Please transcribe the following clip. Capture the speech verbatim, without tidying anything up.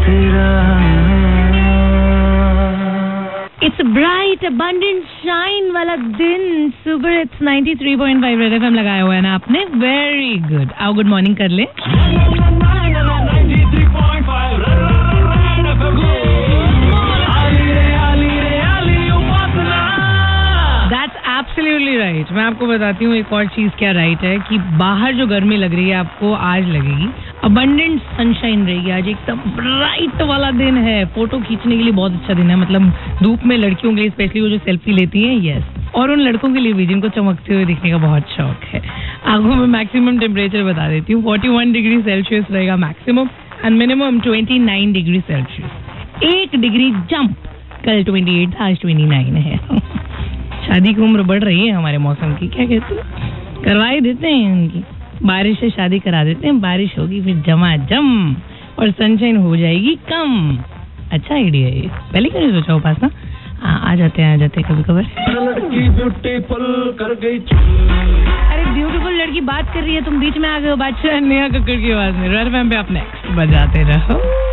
It's a bright, abundant shine वाला दिन. Super it's तिरानवे पॉइंट फाइव रेड एफएम लगाया हुआ है ना आपने. Very good. आओ गुड मॉर्निंग कर ले. Absolutely right. मैं आपको बताती हूँ एक और चीज क्या राइट है कि बाहर जो गर्मी लग रही है आपको आज लगेगी. अबंडेंट सनशाइन रहेगी आज. एकदम ब्राइट वाला दिन है. फोटो खींचने के लिए बहुत अच्छा दिन है. मतलब धूप में लड़कियों के लिए स्पेशली वो जो सेल्फी लेती हैं. यस. और उन लड़कों के लिए भी जिनको चमकते हुए दिखने का बहुत शौक है. आंखों में मैक्सिमम टेम्परेचर बता देती हूँ. इकतालीस डिग्री सेल्सियस रहेगा मैक्सिमम एंड मिनिमम उनतीस डिग्री सेल्सियस. एक डिग्री जंप. कल अट्ठाईस था, आज उनतीस है. शादी की उम्र बढ़ रही है हमारे मौसम की. क्या कहते हैं, करवा ही देते हैं उनकी. बारिश से शादी करा देते हैं. बारिश होगी फिर जमाजम और सनशाइन हो जाएगी कम. अच्छा आइडिया है. पहले क्यों नहीं सोचा उपासना. आ, आ जाते हैं आ जाते हैं कभी कभार. लड़की ब्यूटीफुल कर गई. अरे ब्यूटीफुल लड़की बात कर रही है, तुम बीच में आ गए हो. बादशाह नेहा कक्कड़ की आवाज में. रेड एफएम पे आप नेक्स्ट बजाते रहो.